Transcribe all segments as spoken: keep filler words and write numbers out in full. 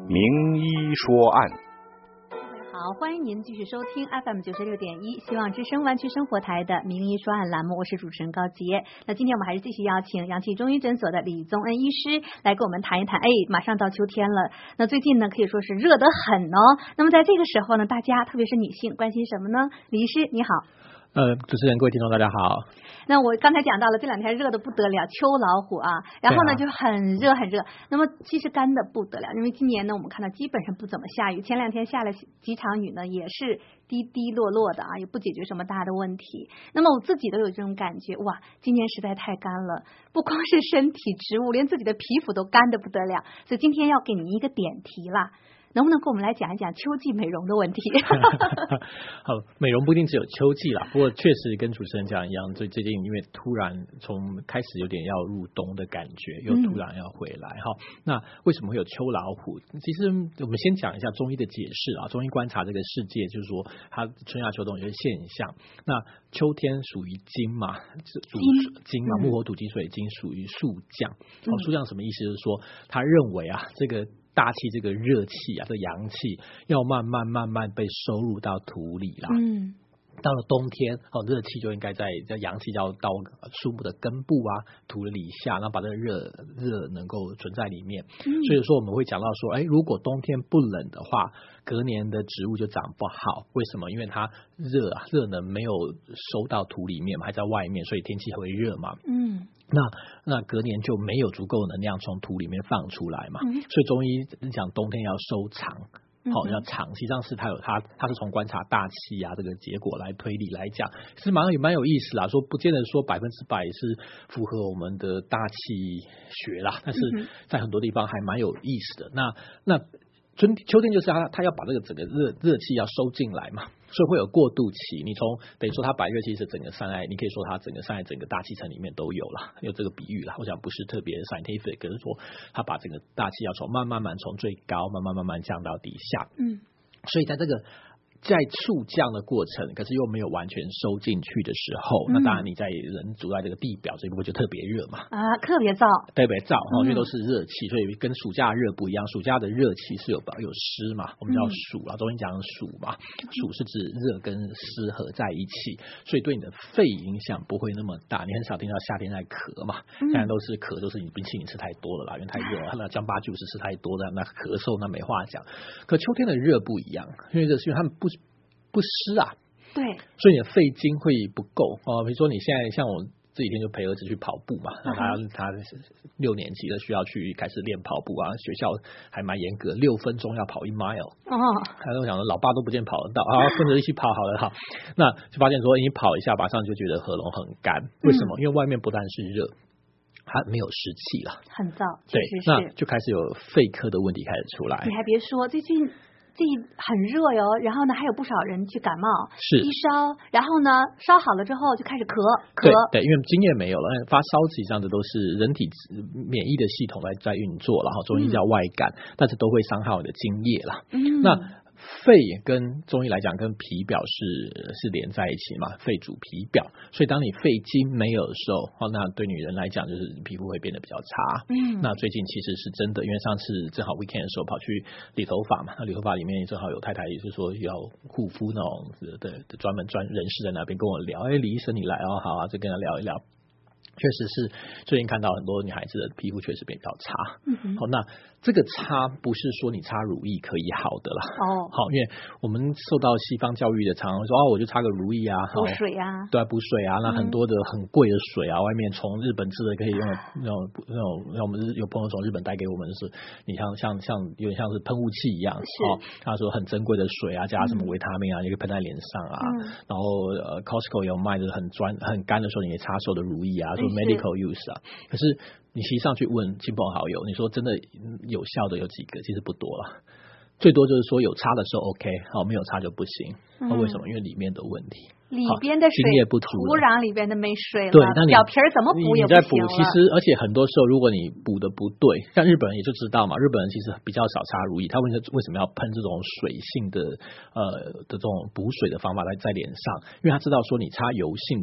名医说案。 好，欢迎您继续收听 F M 九十六点一希望之声湾区生活台的名医说案栏目，我是主持人高杰。那今天我们还是继续邀请阳气中医诊所的李宗恩医师来跟我们谈一谈。哎，马上到秋天了，那最近呢可以说是热得很哦。那么在这个时候呢，大家特别是女性关心什么呢？李医师你好。 呃，主持人各位听众大家好。 那我刚才讲到了这两天热得不得了，秋老虎啊，然后呢、啊、就很热很热。那么其实干的不得了，因为今年呢我们看到基本上不怎么下雨，前两天下了几场雨呢，也是滴滴落落的啊，也不解决什么大的问题。那么我自己都有这种感觉，哇，今年实在太干了，不光是身体植物，连自己的皮肤都干得不得了。所以今天要给您一个点题啦。能不能跟我们来讲一讲秋季美容的问题？ 好，美容不一定只有秋季啦，不过确实跟主持人讲一样，最最近因为突然从开始有点要入冬的感觉，又突然要回来哈、嗯。那为什么会有秋老虎？其实我们先讲一下中医的解释啊。中医观察这个世界，就是说它春夏秋冬有些现象。那秋天属于金嘛，属金嘛，木火土金水金属于肃降。好，肃降什么意思？就是说他认为啊，这个大气这个热气啊，这阳气要慢慢慢慢被收入到土里啦。嗯，到了冬天，哦，热气就应该在在阳气要到树木的根部啊、土的里下，然后把这个热热能够存在里面。嗯、所以说我们会讲到说，哎，如果冬天不冷的话，隔年的植物就长不好。为什么？因为它热啊，热能没有收到土里面嘛，还在外面，所以天气会热嘛。嗯。那那隔年就没有足够能量从土里面放出来嘛，嗯、所以中医讲冬天要收藏，好、嗯、要藏，实际上是它有它它是从观察大气啊这个结果来推理来讲，是蛮有蛮有意思啦。说不见得说百分之百是符合我们的大气学啦，但是在很多地方还蛮有意思的。那那春秋天就是它它要把这个整个热热气要收进来嘛。所以会有过渡期，你从等于说它把热气是整个上来，你可以说它整个上来整个大气层里面都有了，有这个比喻啦。我想不是特别 scientific， 可是说它把整个大气要从慢慢慢从最高慢慢慢慢降到底下。嗯，所以在这个在速降的过程，可是又没有完全收进去的时候，嗯、那当然你在人住在这个地表这一部分就特别热嘛，啊， 特别燥， 特别燥，嗯、因为都是热气，所以跟暑假热不一样。暑假的热气是有有湿嘛，我们叫暑啊，中医讲暑嘛，暑是指热跟湿合在一起，所以对你的肺影响不会那么大。你很少听到夏天在咳嘛，现在都是咳，都是你冰淇淋吃太多了啦，因为太热了，那姜巴酒是吃太多的，那咳嗽那没话讲。可秋天的热不一样，因为这是因为他们不不湿啊， 对， 所以你的肺经会不够哦。比如说你现在像我这几天就陪儿子去跑步嘛，那他他六年级的需要去开始练跑步啊，学校还蛮严格，六分钟要跑一 mile。哦，他就想说老爸都不见跑得到啊，跟着一起跑好了哈。那就发现说你跑一下，马上就觉得喉咙很干，为什么？嗯、因为外面不但是热，它没有湿气了， 很燥， 对， 确实是， 那就开始有肺科的问题开始出来。 你还别说，最近。这很热哟，然后呢，还有不少人去感冒、 是低烧，然后呢，烧好了之后就开始咳咳。 对对，因为经验没有了，发烧实际上这都是人体免疫的系统在在运作，然后中医叫外感，嗯、但是都会伤害我的津液啦。嗯，那肺跟中医来讲跟皮表是是连在一起嘛，肺主皮表，所以当你肺经没有的时候，哦，那对女人来讲就是皮肤会变得比较差。嗯，那最近其实是真的，因为上次正好 weekend 的时候跑去理头发嘛，那理头发里面正好有太太也是说要护肤那种的的专门专人士在那边跟我聊，哎，李医生你来哦，好啊，就跟他聊一聊。确实是最近看到很多女孩子的皮肤确实变比较差。嗯，好，那这个差不是说你擦乳液可以好的啦。哦，好，因为我们受到西方教育的常常说哦，我就擦个乳液啊， 补水啊， 对啊，补水啊，那很多的很贵的水啊，外面从日本制的可以用那种那种，那我们有朋友从日本带给我们的是，你像像像有点像是喷雾器一样，哦，他说很珍贵的水啊，加什么维他命啊，你可以喷在脸上啊，嗯、然后呃 Costco 有卖的很专很干的时候，你可以擦手的乳液啊。medical use 啊，可是你实际上去问亲朋好友，你说真的有效的有几个？其实不多了，最多就是说有差的时候 OK， 好，没有差就不行。那、嗯、为什么？因为里面的问题， 里边的水不足， 土壤里边的没水了， 对，那你表皮怎么补也不行了。 你在补，其实而且很多时候，如果你补的不对，像日本人也就知道嘛，日本人其实比较少擦乳液，他为为什么要喷这种水性的呃的这种补水的方法在在脸上？因为他知道说你擦油性的。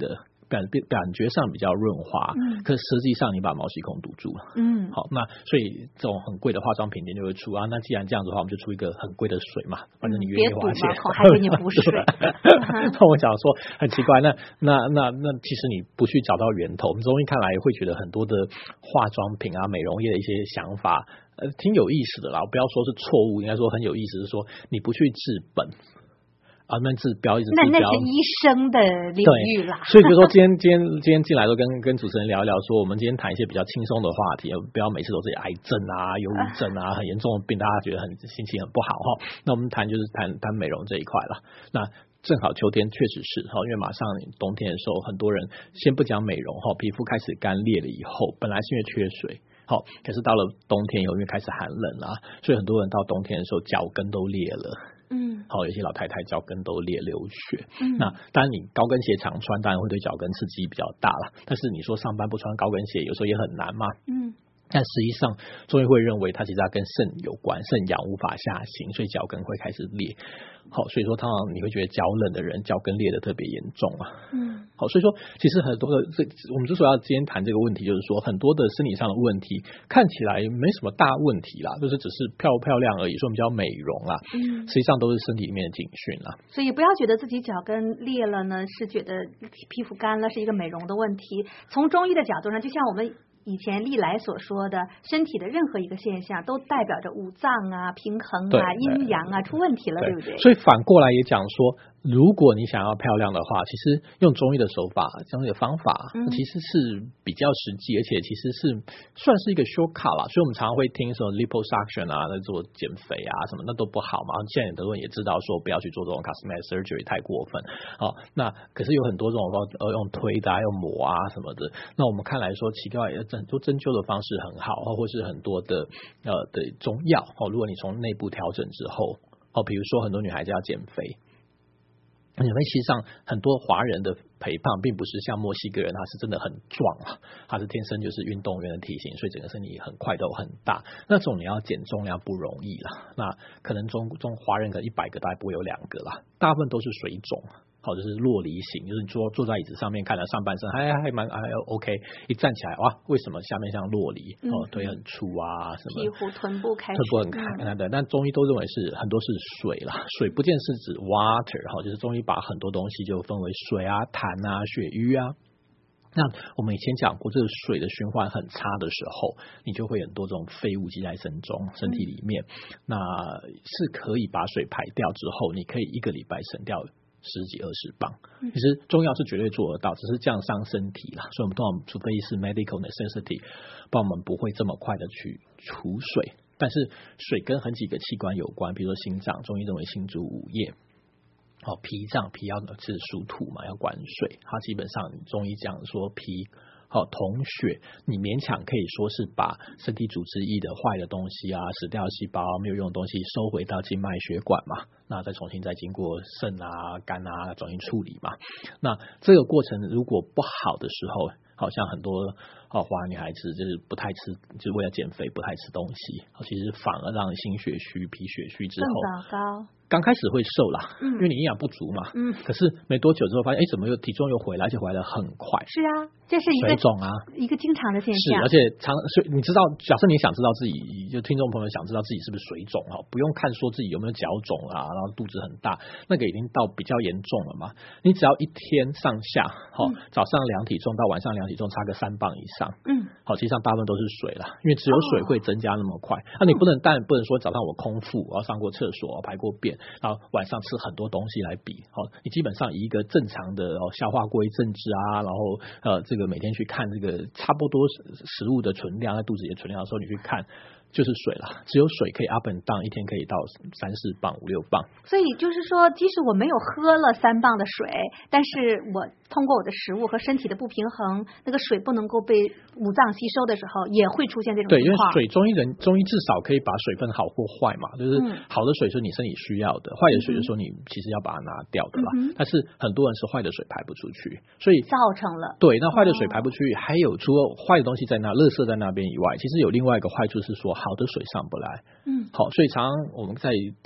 感感觉上比较润滑，嗯，可是实际上你把毛细孔堵住了，嗯，好，那所以这种很贵的化妆品店就会出啊。那既然这样子的话，我们就出一个很贵的水嘛，反正你愿意花钱， 别堵毛孔还给你补水。 那我想说很奇怪，那那那那其实你不去找到源头，我们中医看来会觉得很多的化妆品啊、美容业的一些想法，呃，挺有意思的啦。不要说是错误，应该说很有意思，是说你不去治本。啊，那治标一直治标， 那那是医生的领域啦。 所以比如说今天今天今天进来都跟跟主持人聊一聊，说我们今天谈一些比较轻松的话题，不要每次都是癌症啊、忧郁症啊、很严重的病，大家觉得很心情很不好哈。那我们谈就是谈谈美容这一块了。那正好秋天确实是哈，因为马上冬天的时候，很多人先不讲美容哈，皮肤开始干裂了以后，本来是因为缺水。好，可是到了冬天以后，因为开始寒冷啦，所以很多人到冬天的时候脚跟都裂了。嗯，好，有些老太太脚跟都裂流血。嗯，那当然你高跟鞋常穿，当然会对脚跟刺激比较大了。但是你说上班不穿高跟鞋，有时候也很难嘛。嗯。但实际上中医会认为它其实它跟肾有关，肾阳无法下行，所以脚跟会开始裂。好，所以说通常你会觉得脚冷的人脚跟裂得特别严重啊。嗯，好，所以说其实很多的这我们之所以要今天谈这个问题，就是说很多的身体上的问题看起来没什么大问题啦，就是只是漂不漂亮而已，说我们叫美容啦。嗯，实际上都是身体里面的警讯啦。 所以不要觉得自己脚跟裂了呢，是觉得皮肤干了是一个美容的问题。从中医的角度上，就像我们以前历来所说的，身体的任何一个现象都代表着五脏啊、平衡啊、阴阳啊出问题了， 对, 对不对？ 所以反过来也讲说，如果你想要漂亮的话，其实用中医的手法、中医的方法，嗯、其实是比较实际，而且其实是算是一个 shortcut 啦。所以我们常常会听说 liposuction 啊，在做减肥啊什么，那都不好嘛。现在很多人也知道说不要去做这种 cosmetic surgery 太过分。好、哦，那可是有很多这种呃用推的、啊、用抹啊什么的，那我们看来说奇怪，很多针灸的方式很好，或是很多的呃的中药哦，如果你从内部调整之后哦，比如说很多女孩子要减肥。因为其实上很多华人的肥胖并不是像墨西哥人，他是真的很壮啊，他是天生就是运动员的体型，所以整个身体很快都很大。那种你要减重量不容易啦，那可能中中华人可能一百个大概不会有两个啦，大部分都是水肿。好，就是落离型，就是你坐坐在椅子上面，看了上半身还还蛮还 OK， 一站起来哇，为什么下面像落离？哦，腿很粗啊，什么？ 屁股、臀部开始， 臀部很开，嗯、对。但中医都认为是很多是水啦，水不见是指 water 哈，就是中医把很多东西就分为水啊、痰啊、血瘀啊。那我们以前讲过，这个水的循环很差的时候，你就会很多这种废物积在身中、身体里面。嗯、那是可以把水排掉之后，你可以一个礼拜省掉十几二十磅，其实中药是绝对做得到，只是这样伤身体啦。所以我们通常除非是 medical necessity， 不然我们不会这么快的去除水。但是水跟很几个器官有关，比如说心脏，中医认为心主五液。哦，脾脏，脾要是属土嘛，要管水。它基本上中医讲说脾。好，统血，你勉强可以说是把身体组织液的坏的东西啊、死掉的细胞、没有用的东西收回到静脉血管嘛，那再重新再经过肾啊、肝啊重新处理嘛。那这个过程如果不好的时候，好像很多哦华人女孩子就是不太吃，就是为了减肥不太吃东西，其实反而让心血虚、脾血虚之后更糟糕。 刚开始会瘦啦，嗯，因为你营养不足嘛，嗯，可是没多久之后发现，哎，怎么又体重又回来，而且回来的很快。 是啊，这是一个水肿啊， 一个经常的现象。 是，而且常，所以你知道，假设你想知道自己，就听众朋友想知道自己是不是水肿哈，不用看说自己有没有脚肿啊，然后肚子很大，那个已经到比较严重了嘛。你只要一天上下，好、嗯，早上量体重到晚上量体重差个三磅以上，嗯，好，实际上大部分都是水啦，因为只有水会增加那么快。那、哦啊、你不能，当然不能说早上我空腹，我要上过厕所，排过便。然后晚上吃很多东西来比，好，你基本上以一个正常的哦消化过一阵子啊，然后呃这个每天去看这个差不多食物的存量在肚子里的存量的时候，你去看就是水了，只有水可以 up and down， 一天可以到三四磅、五六磅。 所以就是说，即使我没有喝了三磅的水，但是我通过我的食物和身体的不平衡，那个水不能够被五脏吸收的时候，也会出现这种情况。对，因为水中医人中医至少可以把水分好或坏嘛，就是好的水是你身体需要的，坏的水就是说你其实要把它拿掉的啦。嗯、但是很多人是坏的水排不出去，所以造成了对，那坏的水排不出去，还有除了坏的东西在那、垃圾在那边以外，其实有另外一个坏处是说。好的水上不来，嗯，好，所以常常我们在到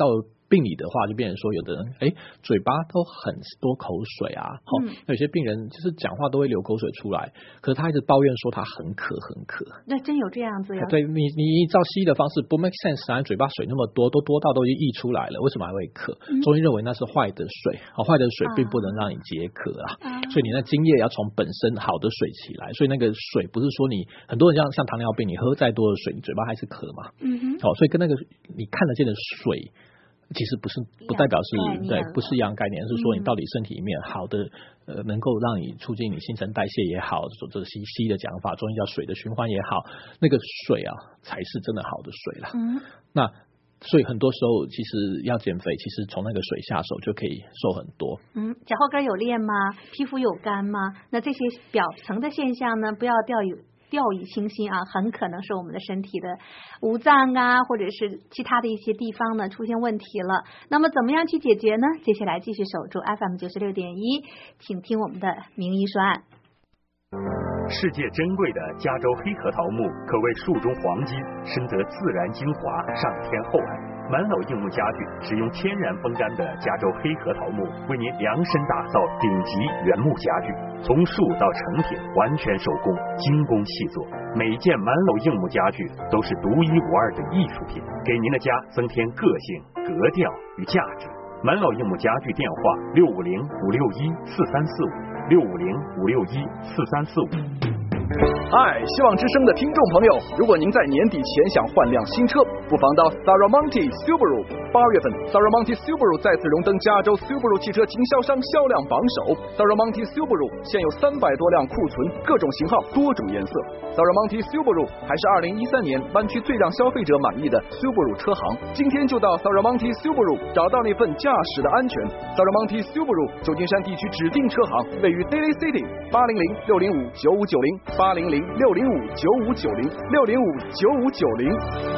病理的话，就变成说有的人哎嘴巴都很多口水啊，哦、嗯，有些病人就是讲话都会流口水出来，可是他一直抱怨说他很渴很渴。 那真有这样子呀？ 对，你你依照西医的方式不 make sense， 啊，嘴巴水那么多，都多到都已经溢出来了，为什么还会渴？嗯、中医认为那是坏的水，好、哦、坏的水并不能让你解渴啊，啊所以你那津液要从本身好的水起来，所以那个水不是说你很多人像像糖尿病，你喝再多的水，你嘴巴还是渴嘛，嗯哼，好、哦，所以跟那个你看得见的水。其实不是不代表是对，不是一样概念，是说你到底身体里面好的呃，能够让你促进你新陈代谢也好，这西西医的讲法，中医叫水的循环也好，那个水啊才是真的好的水啦。嗯，那所以很多时候其实要减肥，其实从那个水下手就可以瘦很多。嗯， 脚后跟有裂吗？皮肤有干吗？那这些表层的现象呢，不要掉以掉以轻心啊，很可能是我们的身体的五脏啊，或者是其他的一些地方呢出现问题了。那么怎么样去解决呢？接下来继续守住 F M 九十六点一，请听我们的名医说案。 世界珍贵的加州黑核桃木可谓树中黄金，深得自然精华，上天厚爱。满老硬木家具使用天然风干的加州黑核桃木，为您量身打造顶级原木家具，从树到成品完全手工，精工细作。每件满老硬木家具都是独一无二的艺术品，给您的家增添个性、格调与价值。满老硬木家具电话：六五零五六一四三四五，六五零五六一四三四五。 嗨，希望之声的听众朋友，如果您在年底前想换辆新车，不妨到 Saramonte Subaru。八月份 Saramonte Subaru 再次荣登加州 Subaru 汽车经销商销量榜首。Saramonte Subaru 现有三百多辆库存，各种型号，多种颜色。Saramonte Subaru 还是二零一三年湾区最让消费者满意的 Subaru 车行。今天就到 Saramonte Subaru 找到那份驾驶的安全。Saramonte Subaru 旧金山地区指定车行，位于 Daly City， 八零零六零五九五九零。八零零六零五九五九零六零五九五九零。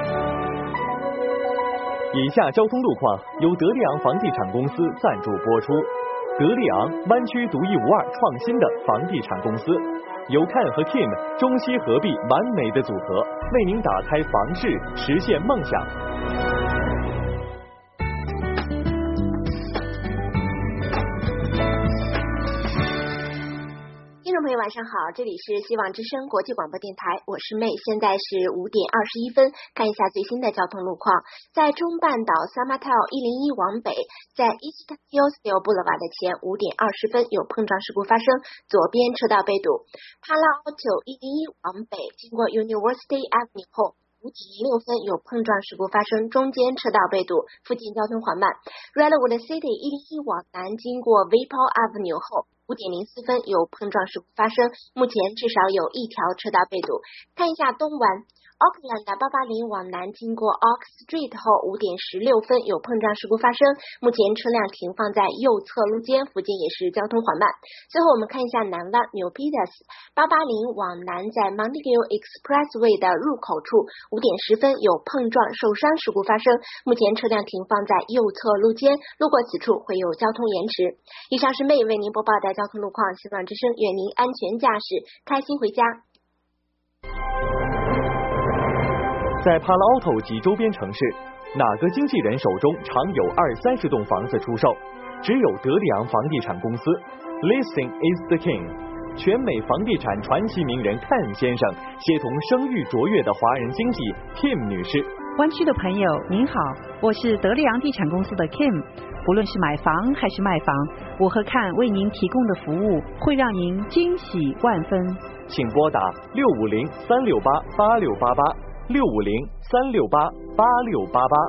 以下交通路况由德利昂房地产公司赞助播出。德利昂，湾区独一无二创新的房地产公司，由 Ken 和 Kim 中西合璧完美的组合，为您打开房市，实现梦想。 听众朋友晚上好，这里是希望之声国际广播电台，我是妹，现在是五点二十一分，看一下最新的交通路况。在中半岛 Summertown 一零一往北，在 East Hillsdale Boulevard 的前五点二十分有碰撞事故发生，左边车道被堵。Palo Alto 一零一往北，经过 University Avenue 后五点零六分有碰撞事故发生，中间车道被堵，附近交通缓慢。Redwood City 一零一往南，经过 Vapor Avenue 后五点零四分有碰撞事故发生，目前至少有一条车道被堵。看一下东湾 Oakland 八八零往南，经过 Oak Street 后五点十六分有碰撞事故发生，目前车辆停放在右侧路肩，附近也是交通缓慢。最后我们看一下南湾 New Peters 八八零往南，在 Montague Expressway 的入口处五点十分有碰撞受伤事故发生，目前车辆停放在右侧路肩，路过此处会有交通延迟。以上是妹为您播报的交通路况，希望之声愿您安全驾驶，开心回家。 在帕拉奥头及周边城市，哪个经纪人手中常有二三十栋房子出售？只有德里昂房地产公司。Listing is the king。全美房地产传奇名人 Ken 先生协同声誉卓越的华人经纪 Kim 女士。 湾区的朋友您好，我是德里昂地产公司的 Kim。不论是买房还是卖房，我和看为您提供的服务会让您惊喜万分。 请拨打六五零三六八八六八八。六五零三六八八六八八。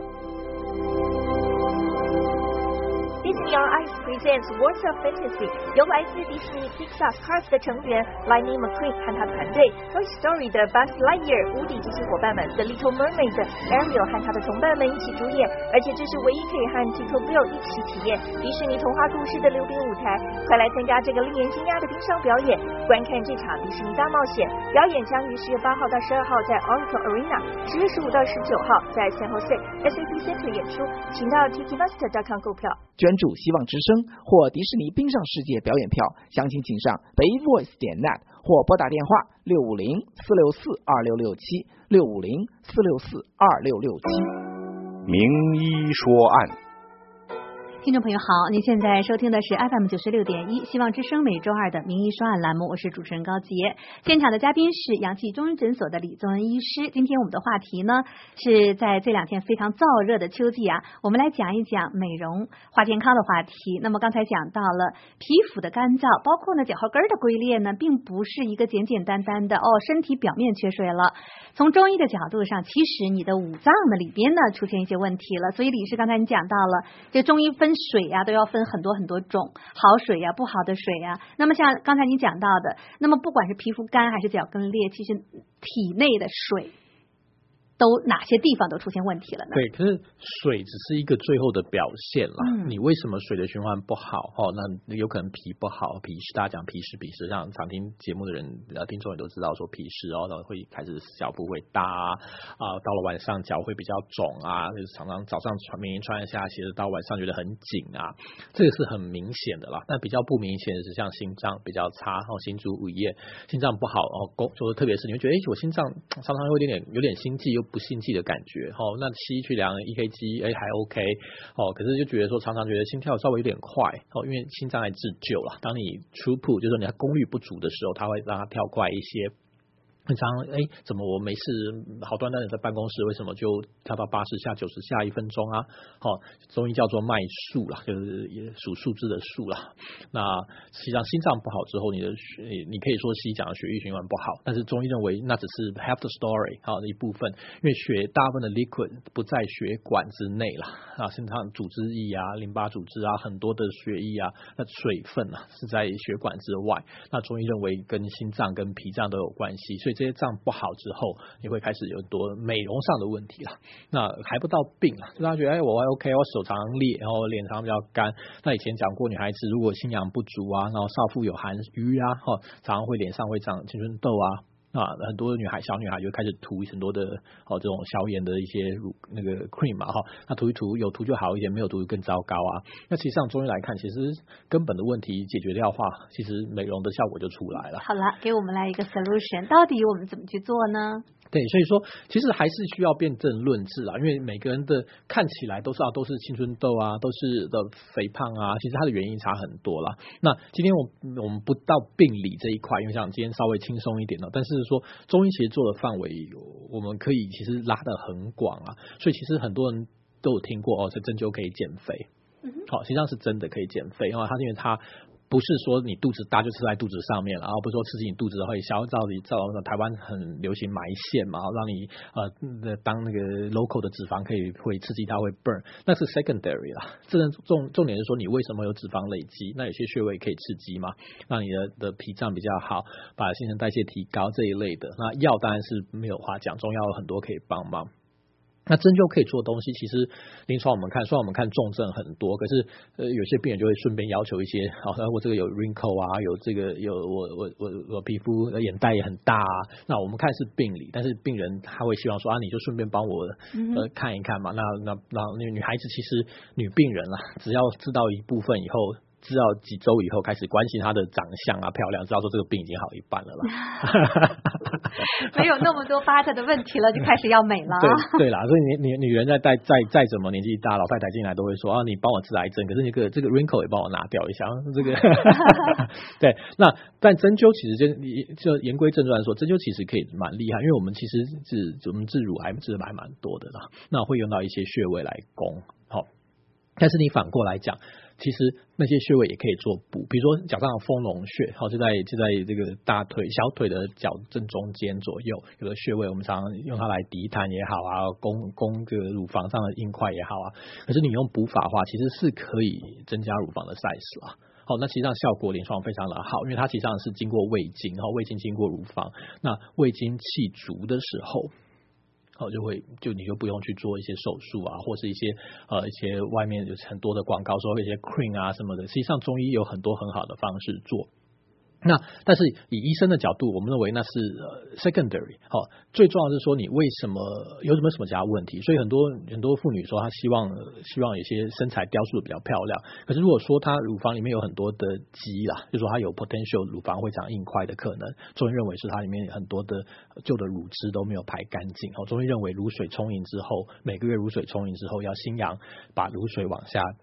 Disney on Ice presents Words of Fantasy， 由来自迪士尼 Pixar Cars 的成员 Lightning McQueen 和他团队 Toy Story 的 Buzz Lightyear 无敌机器伙伴们 The Little Mermaid Ariel 和他的同伴们一起主演，而且这是唯一可以和 Tinkerbell 一起体验迪士尼童话故事的流冰舞台。快来参加这个令人惊讶的冰上表演，观看这场迪士尼大冒险表演，将于十月八号到十二号在 Oracle Arena， 十月十五到十九号在 San Jose S A P Center 演出，请到 Ticketmaster 点 com 购票。 捐助希望之声或迪士尼冰上世界表演票，详情请上 bayvoice 点 net 或拨打电话六五零四六四二六六七六五零四六四二六六七。 名医说案。 听众朋友好，您现在收听的是 F M 九十六点一希望之声每周二的名医说案栏目，我是主持人高杰。现场的嘉宾是阳气中医诊所的李宗恩医师。今天我们的话题呢，是在这两天非常燥热的秋季啊，我们来讲一讲美容化健康的话题。那么刚才讲到了皮肤的干燥，包括呢脚后跟的龟裂呢，并不是一个简简单单的哦身体表面缺水了。从中医的角度上，其实你的五脏的里边呢出现一些问题了。所以李医师刚才你讲到了，这中医分水呀、啊、都要分很多很多种，好水呀、啊、不好的水呀、啊。那么像刚才你讲到的，那么不管是皮肤干还是脚跟裂，其实体内的水都哪些地方都出现问题了呢？ 对，可是水只是一个最后的表现啦。嗯、你为什么水的循环不好？哦，那有可能脾不好，脾湿，大家讲脾湿，脾湿，像常听节目的人，呃，听众也都知道说脾湿哦，然后会开始脚部会大啊，啊到了晚上脚会比较肿啊，就是常常早上穿棉衣穿下鞋子，到晚上觉得很紧啊，这个是很明显的啦。但比较不明显的是像心脏比较差哦，心主午夜，心脏不好哦，说特别是你会觉得，哎，我心脏常常有点点有点心悸又不心悸的感觉，哦，那西医去量 E K G， 哎还 OK， 哦，可是就觉得说常常觉得心跳稍微有点快，哦，因为心脏在自救了。当你 throughput 就是说你的功率不足的时候，它会让它跳快一些。很常哎，怎么我没事好端端的在办公室，为什么就跳到八十下、九十下一分钟啊？好、哦，中医叫做脉数啦，就是也数数字的数啦。那实际上心脏不好之后，你的你可以说西医讲的血液循环不好，但是中医认为那只是 half the story 好的一部分，因为血大部分的 liquid 不在血管之内啦，啊，心脏组织液啊、淋巴组织啊，很多的血液啊，那水分啊是在血管之外。那中医认为跟心脏跟脾脏都有关系，所以这些脏不好之后，你会开始有很多美容上的问题了。那还不到病啊，就他觉得哎我 OK， 我手常常裂，然后脸常常比较干。那以前讲过，女孩子如果心阳不足啊，然后少妇有寒瘀啊，哈，常常会脸上会长青春痘啊。啊，很多女孩小女孩就开始涂很多的哦这种消炎的一些乳那个 cream 嘛哈，那涂一涂有涂就好一点，没有涂更糟糕啊。那其实上中医来看，其实根本的问题解决掉的话，其实美容的效果就出来了。 好了，给我们来一个 solution， 到底我们怎么去做呢？ 对，所以说其实还是需要辨证论治啊，因为每个人的看起来都是啊都是青春痘啊，都是的肥胖啊，其实它的原因差很多啦。那今天我我们不到病理这一块，因为像今天稍微轻松一点了，但是说中医其实做的范围我们可以其实拉得很广啊，所以其实很多人都有听过哦，这针灸可以减肥，好、哦，实际上是真的可以减肥啊，它是因为它不是说你肚子大就吃在肚子上面，然后不是说刺激你肚子会消，照理照台湾很流行埋线嘛，让你呃当那个 local 的脂肪可以会刺激它会 burn， 那是 secondary 啦。这重重点是说你为什么有脂肪累积，那有些穴位可以刺激嘛，让你的的脾脏比较好，把新陈代谢提高这一类的。那药当然是没有话讲，中药有很多可以帮忙。那针灸可以做的东西，其实临床我们看，虽然我们看重症很多，可是呃有些病人就会顺便要求一些，好、哦，我这个有 wrinkle 啊，有这个有我我我我皮肤眼袋也很大啊，那我们看是病理，但是病人他会希望说啊，你就顺便帮我呃看一看嘛。那那那女孩子其实女病人啦，只要知道一部分以后。知道几周以后开始关心她的长相啊漂亮，知道说这个病已经好一半了啦。 没有那么多疤的问题了，就开始要美了。 对对啦，所以你你女人在再再再怎么年纪大，老太太进来都会说啊，你帮我治癌症，可是那个这个 wrinkle 也帮我拿掉一下，这个对。那但针灸其实就就言归正传来说，针灸其实可以蛮厉害，因为我们其实治我们治乳癌治的还蛮多的啦，那会用到一些穴位来攻，好、哦。但是你反过来讲，其实那些穴位也可以做补，比如说脚上的丰隆穴，好，就在就在这个大腿小腿的脚正中间左右有个穴位，我们常常用它来涤痰也好啊，攻攻这个乳房上的硬块也好啊。可是你用补法的话，其实是可以增加乳房的 size 啊。好，那其实上效果临床非常的好，因为它其实上是经过胃经，然后胃经经过乳房，那胃经气足的时候。好，就会就你就不用去做一些手术啊，或是一些呃一些外面有很多的广告说一些 cream 啊什么的，实际上中医有很多很好的方式做。那但是以医生的角度，我们认为那是、呃、secondary， 好，最重要的是说你为什么有什么什么其他问题，所以很多很多妇女说她希望、呃、希望有些身材雕塑的比较漂亮，可是如果说她乳房里面有很多的积啦，就说她有 potential 乳房会长硬块的可能，中医认为是她里面很多的旧的乳汁都没有排干净，好，中医认为乳水充盈之后，每个月乳水充盈之后要心阳把乳水往下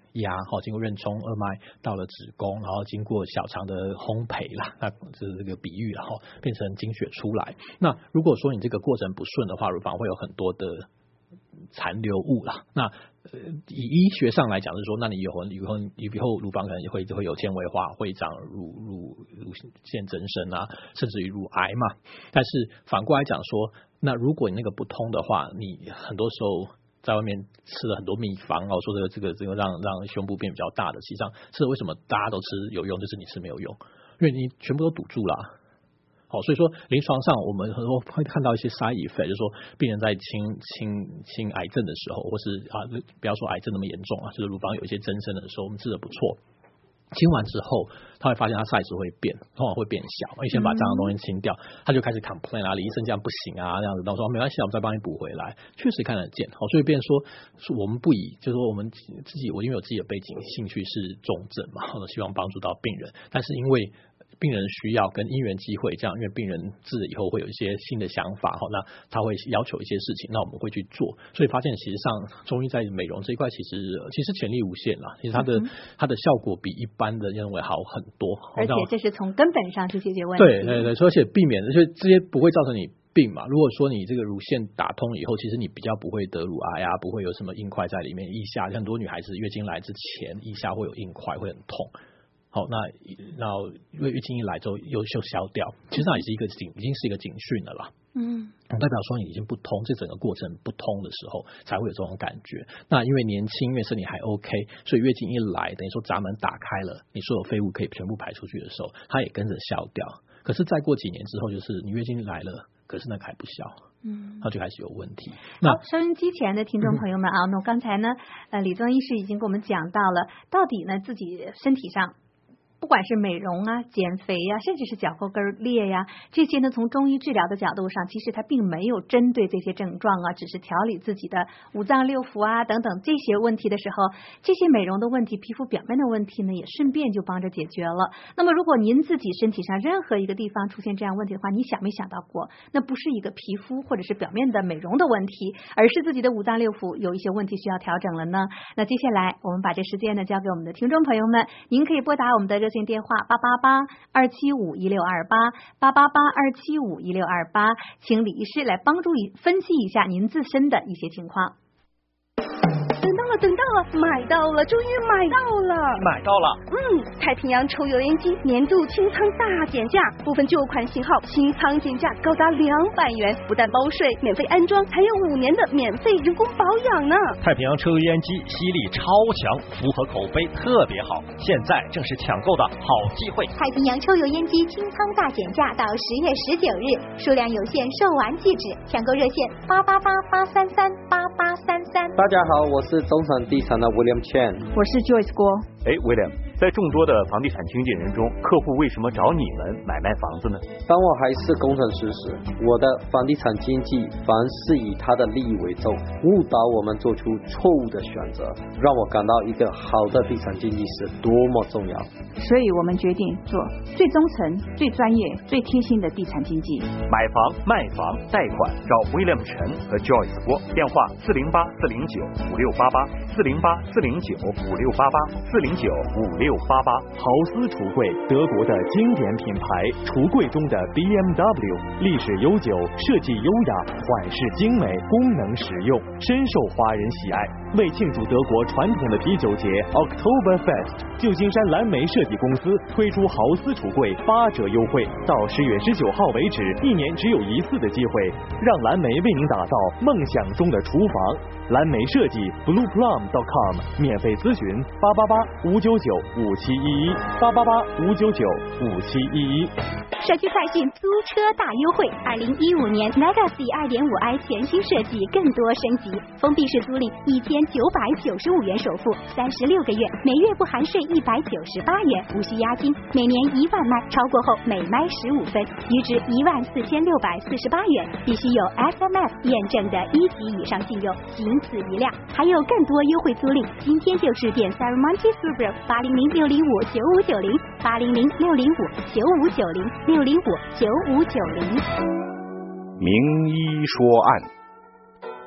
压，好，经过任冲二脉到了子宫，然后经过小肠的烘焙啦，那这是这个比喻，然后变成经血出来。那如果说你这个过程不顺的话，乳房会有很多的残留物啦。那呃，以医学上来讲是说，那你以后以后以后乳房可能会会有纤维化，会长乳乳乳腺增生啊，甚至于乳癌嘛。但是反过来讲说，那如果你那个不通的话，你很多时候在外面吃了很多秘方哦，说这个这个这个让让胸部变比较大的，实际上是为什么大家都吃有用，就是你吃没有用，因为你全部都堵住了。好，所以说临床上我们很多会看到一些 side effect， 就是说病人在清清清癌症的时候，或是啊不要说癌症那么严重啊，就是乳房有一些增生的时候，我们治得不错。清完之后，他会发现他 size 会变，通常会变小。以前把脏的东西清掉，他就开始 complain 啊，李医生这样不行啊，这样子。然后说没关系，我们再帮你补回来。确实看得见，好，所以变成说，是我们不以，就是说我们自己，我因为有自己的背景，兴趣是重症嘛，我希望帮助到病人，但是因为病人需要跟因缘机会这样，因为病人治了以后会有一些新的想法，那他会要求一些事情，那我们会去做，所以发现其实上中医在美容这一块其实其实潜力无限啦，其实它的、嗯、它的效果比一般的认为好很多， 而且这是从根本上去解决问题。 对对对，而且避免，而且这些不会造成你病嘛。如果说你这个乳腺打通以后，其实你比较不会得乳癌啊，不会有什么硬块在里面，腋下很多女孩子月经来之前腋下会有硬块，会很痛。好，那然后因为月经一来之后又就消掉，其实那也是一个警，已经是一个警讯了啦。嗯，代表说你已经不通，这整个过程不通的时候才会有这种感觉。那因为年轻，因为身体还 OK， 所以月经一来，等于说闸门打开了，你所有废物可以全部排出去的时候，它也跟着消掉。可是再过几年之后，就是你月经来了，可是那个还不消。嗯，那就开始有问题。 那收音机前的听众朋友们啊，那、嗯、刚才呢，呃，李宗医师已经给我们讲到了，到底呢自己身体上，不管是美容啊、减肥呀、啊，甚至是脚后跟裂呀、啊，这些呢，从中医治疗的角度上，其实它并没有针对这些症状啊，只是调理自己的五脏六腑啊等等这些问题的时候，这些美容的问题、皮肤表面的问题呢，也顺便就帮着解决了。那么，如果您自己身体上任何一个地方出现这样问题的话，你想没想到过，那不是一个皮肤或者是表面的美容的问题，而是自己的五脏六腑有一些问题需要调整了呢？那接下来我们把这时间呢交给我们的听众朋友们，您可以拨打我们的热线电话八八八二七五一六二八八八八二七五一六二八，请李医师来帮助分析一下您自身的一些情况。 等到了，等到了，买到了，终于买到了， 买到了。 嗯，太平洋抽油烟机年度清仓大减价，部分旧款型号清仓减价高达两百元，不但包税、免费安装，还有五年的免费人工保养呢。 太平洋抽油烟机吸力超强，符合口碑特别好，现在正是抢购的好机会。 太平洋抽油烟机清仓大减价到十月十九日，数量有限，售完即止，抢购热线八八八八三三八八三三。 大家好，我是中产地产的 William Chen， 我是 Joyce 郭。 哎 William， 在众多的房地产经纪人中，客户为什么找你们买卖房子呢？ 当我还是工程师时，我的房地产经纪凡是以他的利益为重，误导我们做出错误的选择，让我感到一个好的地产经纪是多么重要。 所以我们决定做最忠诚、最专业、最贴心的地产经纪。 买房、卖房、贷款，找 William 陈和 Joyce 郭，电话四零八四零九五六八八，四零八四零九五六八八，四零九五六八八。 豪斯橱柜，德国的经典品牌，橱柜中的 B M W， 历史悠久，设计优雅，款式精美，功能实用，深受华人喜爱。为庆祝德国传统的啤酒节 Oktoberfest， 旧金山蓝莓设计公司推出豪斯橱柜八折优惠，到十月十九号为止，一年只有一次的机会，让蓝莓为您打造梦想中的厨房。蓝莓设计 blue plum dot com， 免费咨询八八八五九九五七一一八八八五九九五七一一。 社区快讯租车大优惠，二零一五年 Legacy 二点五 i 全新设计，更多升级，封闭式租赁一千九百九十五元首付，三十六个月，每月不含税一百九十八元，无需押金，每年一万迈，超过后每迈十五分，余值一万四千六百四十八元，必须有 S M F 验证的一级以上信用，仅此一辆。还有更多优惠租赁，今天就是电 Saramonte Subaru 八零零六零五九五九零八零零六零五九五九零六零五九五九零。 名医说案。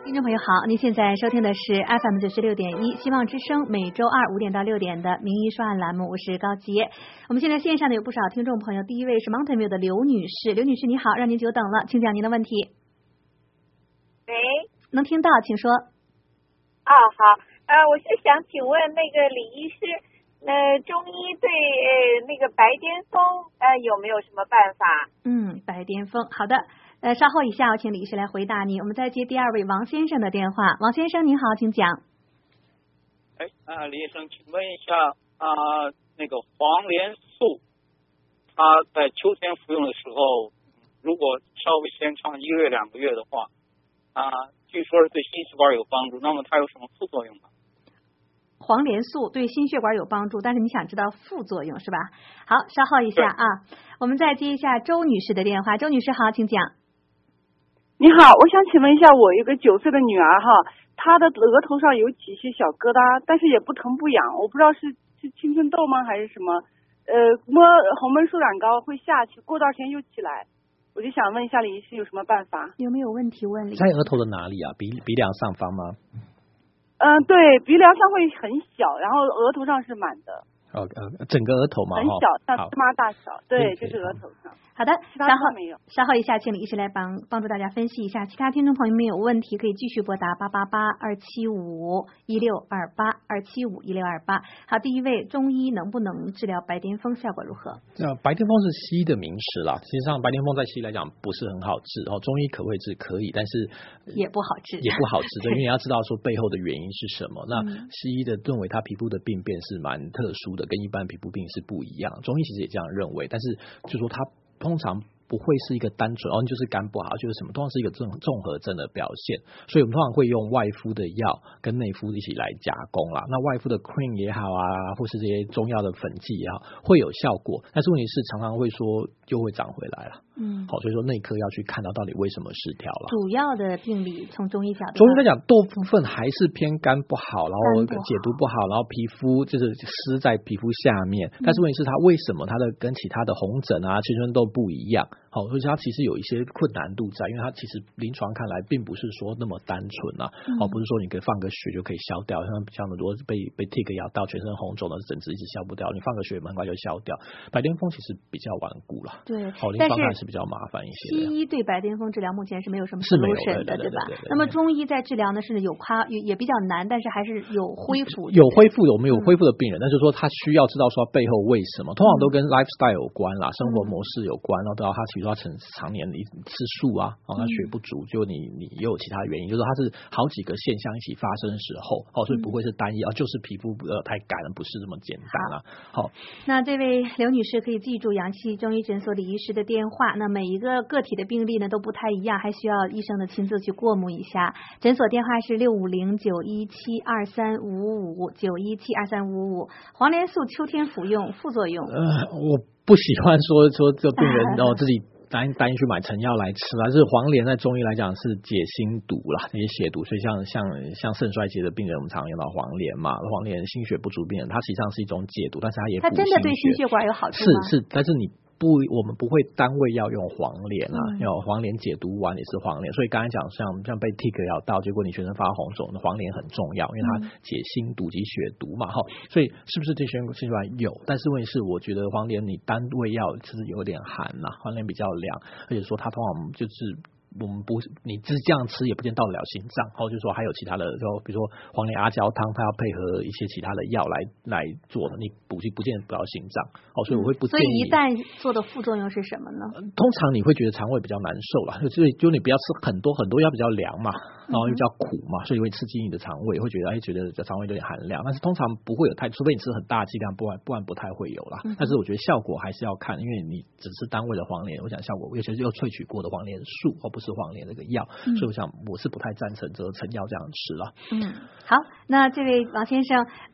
听众朋友好，您现在收听的是 F M 九十六点一希望之声，每周二五点到六点的名医说案栏目，我是高杰。我们现在线上的有不少听众朋友，第一位是 Mountain View 的刘女士，刘女士你好，让您久等了，请讲您的问题。 喂， 能听到，请说。 啊，好，呃，我是想请问那个李医师，呃，中医对呃那个白癜风呃有没有什么办法？ 嗯，白癜风，好的。呃，稍后一下，我请李医师来回答你。我们再接第二位王先生的电话。王先生您好，请讲。 哎，啊，李医生，请问一下啊、呃，那个黄连素，它在秋天服用的时候，如果稍微延长一个月、两个月的话，啊、呃，据说是对心血管有帮助。那么它有什么副作用吗？ 黄连素对心血管有帮助，但是你想知道副作用是吧？好，稍后一下啊，我们再接一下周女士的电话。周女士好，请讲。 你好，我想请问一下，我有个九岁的女儿哈，她的额头上有几些小疙瘩，但是也不疼不痒，我不知道是是青春痘吗还是什么？呃，摸红霉素软膏会下去，过段时间又起来，我就想问一下李医师有什么办法？ 有没有问题问李？ 在额头的哪里啊？鼻鼻梁上方吗？ 嗯、呃，对，鼻梁上会很小，然后额头上是满的。 哦呃，整个额头嘛， 很小，像芝麻大小，对，就是额头上。 好的， 稍后没有， 稍后一下，请李医师来帮帮助大家分析一下。其他听众朋友们有问题可以继续拨打八八八二七五一六二八二七五一六二八。好，第一位，中医能不能治疗白癜风，效果如何？ 呃，白癜风是西医的名词啦，实际上白癜风在西医来讲不是很好治哦，中医可不可以治？可以，但是也不好治， 也不好治，对，因为你要知道说背后的原因是什么。那西医的认为他皮肤的病变是蛮特殊的，跟一般皮肤病是不一样。中医其实也这样认为，但是就说他通常不会是一个单纯哦，就是肝不好，就是什么，通常是一个综综合症的表现。所以我们通常会用外敷的药跟内敷一起来加工啦。那外敷的 cream 也好啊，或是这些中药的粉剂也好，会有效果。但是问题是常常会说又会长回来了。嗯，好，所以说内科要去看到到底为什么失调了。 主要的病理从中医角度， 中医来讲，大部分还是偏肝不好，然后解毒不好，然后皮肤就是湿在皮肤下面。嗯、但是问题是它为什么它的跟其他的红疹啊、青春痘不一样？好，所以它其实有一些困难度在，因为它其实临床看来并不是说那么单纯啊，嗯、哦，不是说你可以放个血就可以消掉，像像很多被被 tick 咬到全身红肿的疹子一直消不掉，你放个血很快就消掉。白癜风其实比较顽固了， 对， 好，临床看是比较麻烦一些。 西医对白癜风治疗目前是没有什么 solution 的，对吧？那么中医在治疗呢是有夸也也比较难，但是还是有恢复， 有恢复的，我们有恢复的病人，嗯、但是说他需要知道说背后为什么，通常都跟 lifestyle 有关啦，生活模式有关，然后都要他比如说他常常年吃素啊，哦，他血不足，就你你又有其他原因，就是说他是好几个现象一起发生的时候，哦，所以不会是单一啊，就是皮肤呃太干了，不是这么简单啊。好， 那这位刘女士可以记住阳气中医诊所李医师的电话，那每一个个体的病例呢都不太一样，还需要医生的亲自去过目一下。诊所电话是六五零九一七二三五五九一七二三五五。黄连素秋天服用副作用？ 呃，我不喜欢说说这病人哦自己单单去买成药来吃啦，就是黄连在中医来讲是解心毒啦，这些血毒，所以像像像肾衰竭的病人，我们常常用到黄连嘛，黄连心血不足病人，它实际上是一种解毒，但是它也补心血， 它真的对心血管有好处吗？ 是是，但是你。不，我们不会单位要用黄连啊，嗯、要黄连解毒丸也是黄连，所以刚才讲像像被 tick 咬到，结果你全身发红肿，黄连很重要，因为它解心毒及血毒嘛，哈、嗯，所以是不是这些心血管有？但是问题是，我觉得黄连你单位药其实有点寒呐、啊，黄连比较凉，而且说它通常就是。我们不，你只这样吃也不见到得了心脏，然后就说还有其他的，就比如说黄连阿胶汤，它要配合一些其他的药来来做的，你补不见不到心脏，哦，所以我会不建议。 所以一旦做的副作用是什么呢？ 通常你会觉得肠胃比较难受啦，就就你不要吃很多很多药比较凉嘛，然后又比较苦嘛，所以会刺激你的肠胃，会觉得哎觉得肠胃有点寒凉，但是通常不会有太，除非你吃很大剂量，不然不然不太会有啦。嗯、但是我觉得效果还是要看，因为你只吃单位的黄连，我想效果尤其是又萃取过的黄连素，而不是黄连这个药。嗯、所以我想我是不太赞成这个成药这样吃了。 嗯，好，那这位王先生，呃，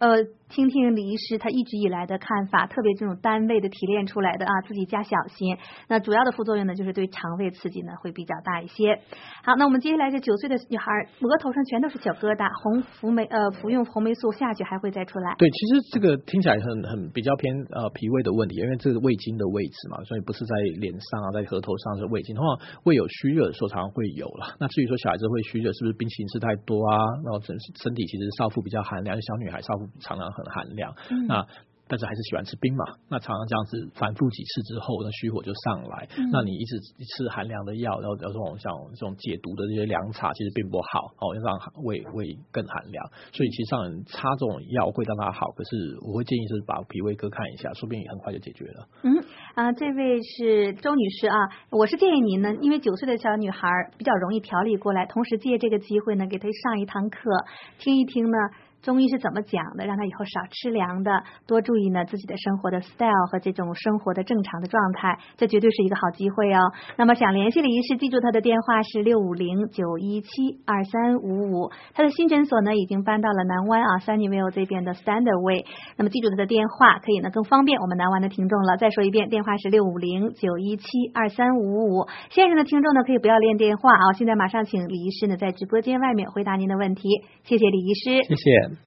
听听李医师他一直以来的看法，特别这种单位的提炼出来的啊，自己加小心。那主要的副作用呢，就是对肠胃刺激呢会比较大一些。好，那我们接下来这九岁的女孩，额头上全都是小疙瘩，红服酶呃服用红霉素下去还会再出来。 对，其实这个听起来很很比较偏呃脾胃的问题，因为这个胃经的位置嘛，所以不是在脸上啊，在额头上是胃经。通常胃有虚热的时候常常会有啦。那至于说小孩子会虚热，是不是冰淇淋吃太多啊？然后身身体其实少妇比较寒凉，小女孩少妇常常很寒凉。嗯、那但是还是喜欢吃冰嘛，那常常这样子反复几次之后，那虚火就上来。嗯、那你一直吃寒凉的药，然后这种像这种解毒的这些凉茶，其实并不好哦，让胃胃更寒凉。所以其实上人擦这种药会让它好，可是我会建议是把脾胃科看一下，说不定很快就解决了。 嗯啊，这位是周女士啊，我是建议您呢，因为九岁的小女孩比较容易调理过来，同时借这个机会呢，给她上一堂课，听一听呢。中医是怎么讲的，让他以后少吃凉的，多注意呢自己的生活的 style 和这种生活的正常的状态，这绝对是一个好机会哦。那么想联系李医师，记住他的电话是六五零九一七二三五五，他的新诊所呢已经搬到了南湾啊 Sunnyvale 这边的 Standard Way， 那么记住他的电话可以呢更方便我们南湾的听众了。再说一遍，电话是六五零九一七二三五五，线上的听众呢可以不要连电话啊，现在马上请李医师呢在直播间外面回答您的问题，谢谢李医师， 谢谢。